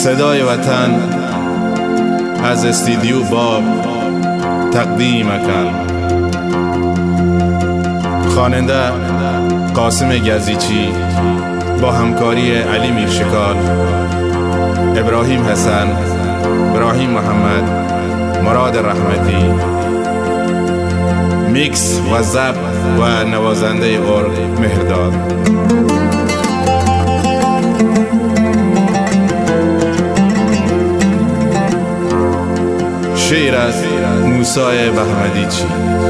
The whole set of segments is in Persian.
صدای وطن از استودیو باب تقدیم کن. خواننده قاسم گزیچی با همکاری علی میرشکار، ابراهیم حسن، ابراهیم محمد، مراد رحمتی. میکس و ضبط و نوازنده ارگ مهرداد. شعر از موسی بهمدیچی.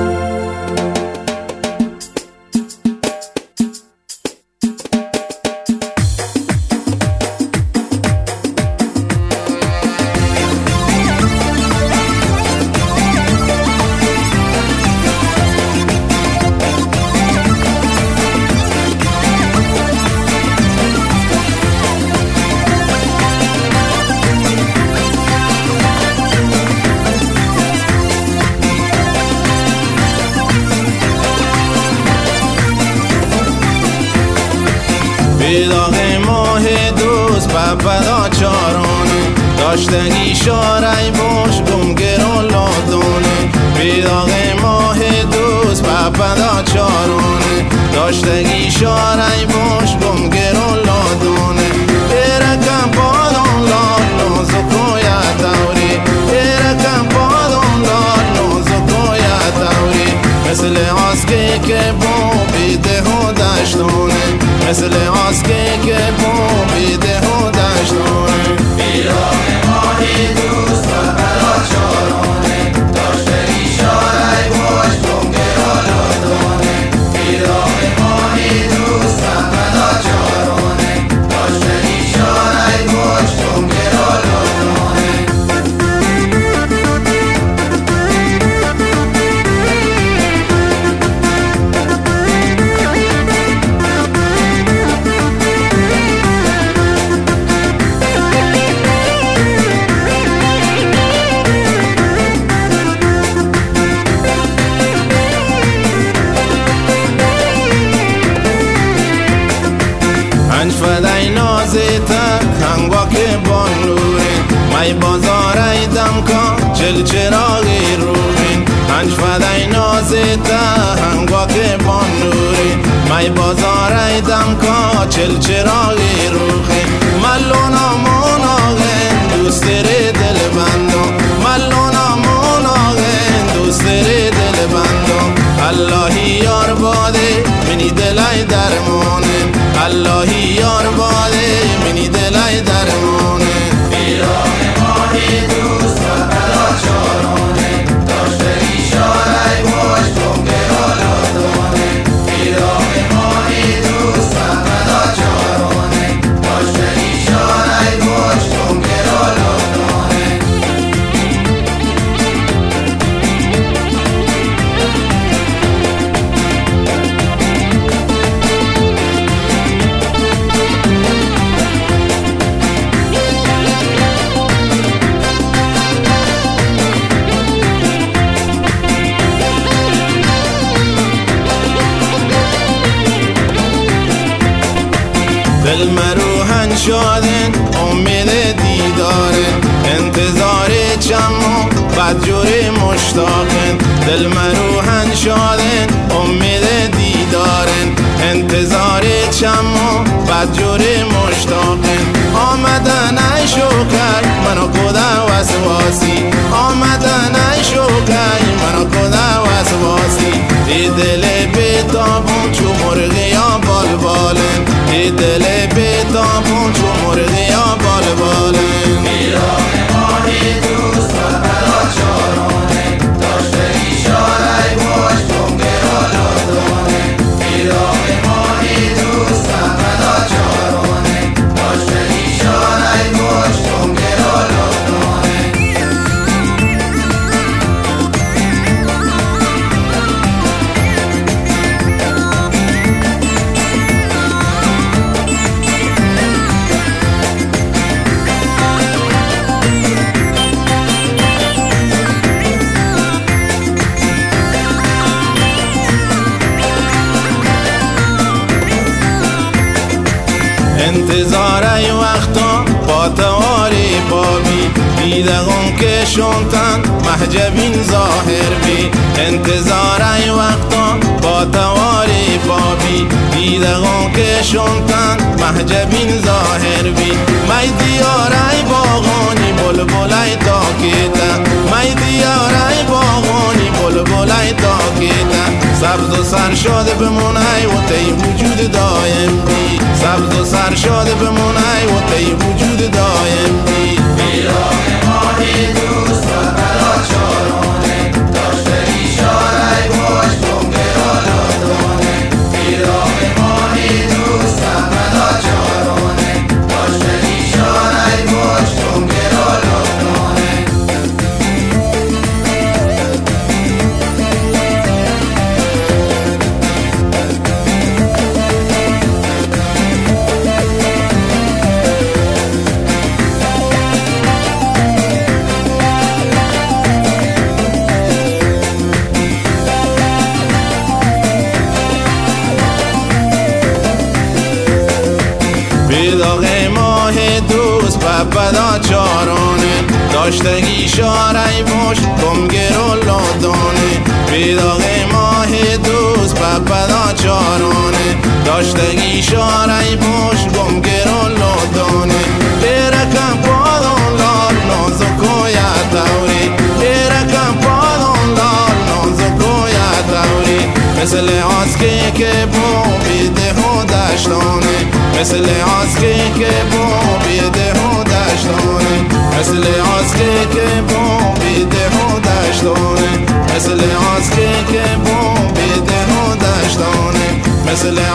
بیداغ ماه دوست بپدا چارانه، داشتگی شارای باش گمگران لادانه. بیداغ ماه دوست بپدا چارانه، داشتگی شارای باش گمگران لادانه. ایرکم پادان لاد نازکویا دوری، ایرکم پادان لاد نازکویا دوری. مثل آسکی که بو بیده و دشتونه، مثل آسکی که بو بیده و دشتونه. بیراه ماهی دوست و بلا چارانه، داشتگی شارای باش گمگرا لادانه. بیراه ماهی دوست و بلا چارانه، داشتگی شارای باش گمگرا لادانه. فدای نازیتا هنگوا که بانورین، مای بازارای دمکا چل چراغی روین. هنج فدای نازیتا هنگوا که بانورین، مای بازارای دمکا چل چراغی روین. ملونا موناغن دوست ری دل بندو، ملونا موناغن دوست ری دل بندو. اللهی یار باده منی دلای درمونه، اللهی یار باده منی دلای درمونه. بیراه ماهی دوست و بلا چارانه، داشتگی شارای باش گمگرا لادانه. بیراه ماهی دوست و بلا چارانه، داشتگی شارای باش گمگرا لادانه. دل مروحن شادن امید دیدارن، انتظار چمو بدجور مشتاقن. دل مروحن شادن امید دیدارن، انتظار چمو بدجور مشتاقن. آمدن ای شوکر منو کدا وسواسی، آمدن ای شوکر منو کدا وسواسی. ای دل بیتابون چو مرغیا بال بالن، ای دل بیتابون چو مرغیا بال بالن. بیراه ماهی دوست و بلا چارانه، داشتگی شارای باش گمگرا لادانه. بیراه ماهی دوست و بلا چارانه، داشتگی شارای باش گمگرا لادانه. انتظار ای وقتا با تواری بابی دیدگان که شونتن محجبین ظاهر بی انتظار ای وقتا با تواری بابی دیدگان که شونتن محجبین ظاهر بی می دیار ای باغانی بلبلای تاکیتا می دیار ای باغانی بلبلای تاکیتا سبز و سر شده بمونای و تی وجود دایم بی سبز و سر شده بمونای و تی وجود دایم بی بیراه ماهی دوست و بلا چارونه داشته اشاره باش بونگرالا دونه بیراه ماهی دوست و بلا چارونه داشته اشاره باش بونگرالا دونه بیداغ ماه دوست و بدا چارانه داشتگی شاره باش گمگرو لادانه بیداغ ماه دوست و بدا چارانه داشتگی شاره باش گمگرو لادانه بیرکم پادان لال نازکویا دوری بیرکم پادان لال نازکویا دوری مثل آسکی که بو بیده و دشتانه مثل آسکی که بو بیده و دشتانه مثل آسکی که بو بیده و دشتانه مثل آسکی که بو بیده و دشتانه مثل